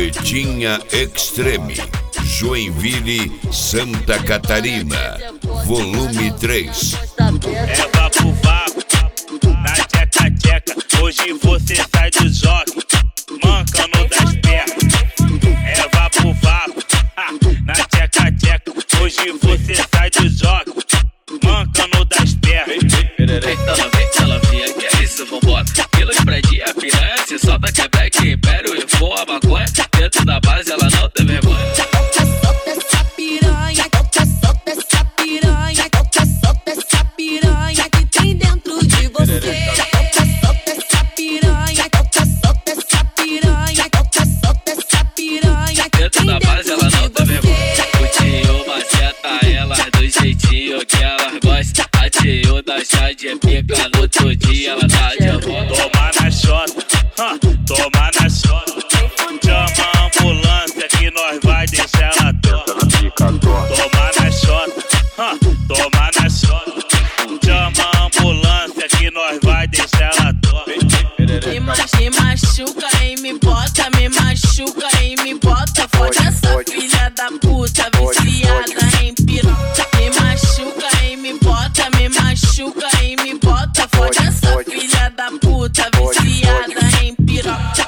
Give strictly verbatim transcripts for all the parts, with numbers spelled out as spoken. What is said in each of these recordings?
Carretinha Extreme, Joinville, Santa Catarina, volume três. É vapo vapo, na tcheca tcheca, hoje você sai do jogo, mancando das pernas. É vapo vapo, na tcheca tcheca, hoje você sai do jogo, mancando das pernas. Então não vem, ela vinha, que é isso, vambora. Quilos pra dia, piranha, se solta Quebec, Império e voa maconha. Dentro da base ela não tem vergonha. Solta essa piranha, solta essa piranha, solta essa piranha que tem dentro de você. Solta essa piranha, solta essa piranha, solta essa piranha que dentro da base ela não tem vergonha. O tio maceta ela do jeitinho que elas gostam. A tio da chá de pica no outro dia ela tá de volta. Toma na xota, toma na xota. Chama a ambulância que nós vai deixar ela torta. Toma na xota, toma na xota. Chama a ambulância que nós vai deixar ela torta. Me, ma me machuca e me bota, me machuca e me bota. Fode essa filha da puta, viciada em piroca. Me machuca e me bota, me machuca e me bota. Fode essa filha da puta, viciada em piroca.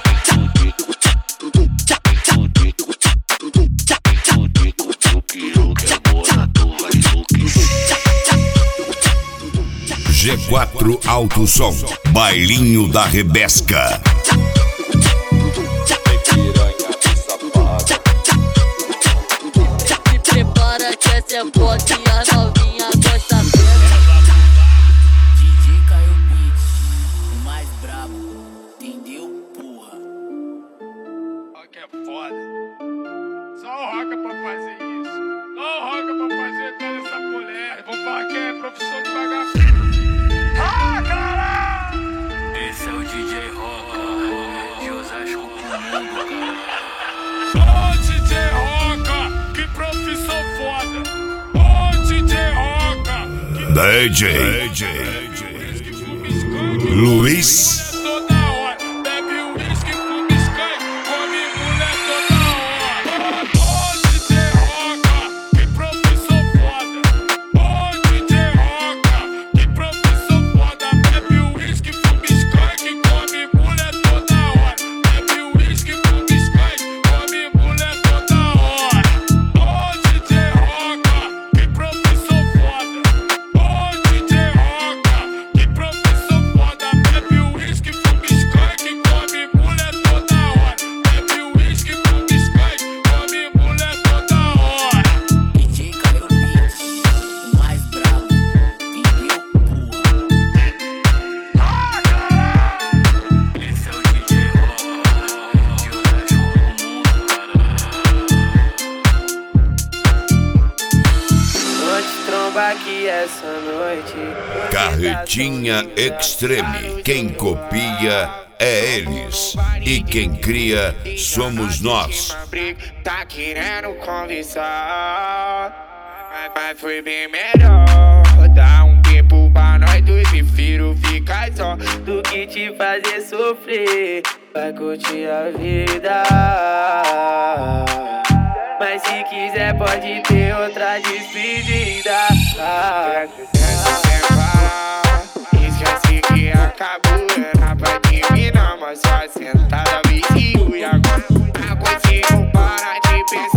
G quatro Alto Som, Bailinho da Rebesca. Me prepara que essa é boa que a novinha gosta mesmo. D J Caio Beats, o mais brabo, entendeu, porra? Rock é foda. Só o Roca pra fazer isso. Só o Roca pra fazer toda essa mulher. Vou falar que é profissão de vagabundo. Ah, caralho! Esse é o D J Roca, de Osasco pro mundo, cara. Ô D J Roca, que profissão foda. Ô D J Roca, que D J Luiz toda hora. Bebe uísque, fuma skunk, come mulher toda hora. Ô D J Roca, que profissão foda. Ô D J Roca, que profissão foda. Bebe uísque, fuma skunk, come mulher toda hora. Bebe uísque, fuma skunk, come mulher toda hora. Ô D J Roca, que profissão foda. Ô D J Roca, que profissão foda. Bebe uísque, fuma skunk, come mulher toda hora. Bebe uísque, fuma skunk, come mulher toda hora. D J Caio Beats, o mais brabo, entendeu, porra? Esse é o D J Roca, de Osasco pro mundo, cara. Vou te trombar aqui essa noite. Carretinha Extreme. Quem copia é eles e quem cria somos nós. Tá querendo conversar, mas foi bem melhor dar um tempo pra nós dois. Prefiro ficar só do que te fazer sofrer. Vai curtir a vida, mas se quiser pode ter outra despedida. Ah, esquece que acabou, era pra terminar, mas só sentada vizinho. E agora não consigo parar de pensar.